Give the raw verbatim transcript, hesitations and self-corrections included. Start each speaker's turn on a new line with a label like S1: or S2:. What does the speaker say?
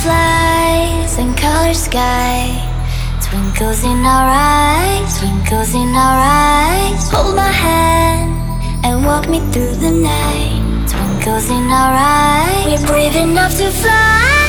S1: Butterflies and color sky, twinkles in our eyes, twinkles in our eyes. Hold my hand and walk me through the night. Twinkles in our eyes, we're brave enough to fly.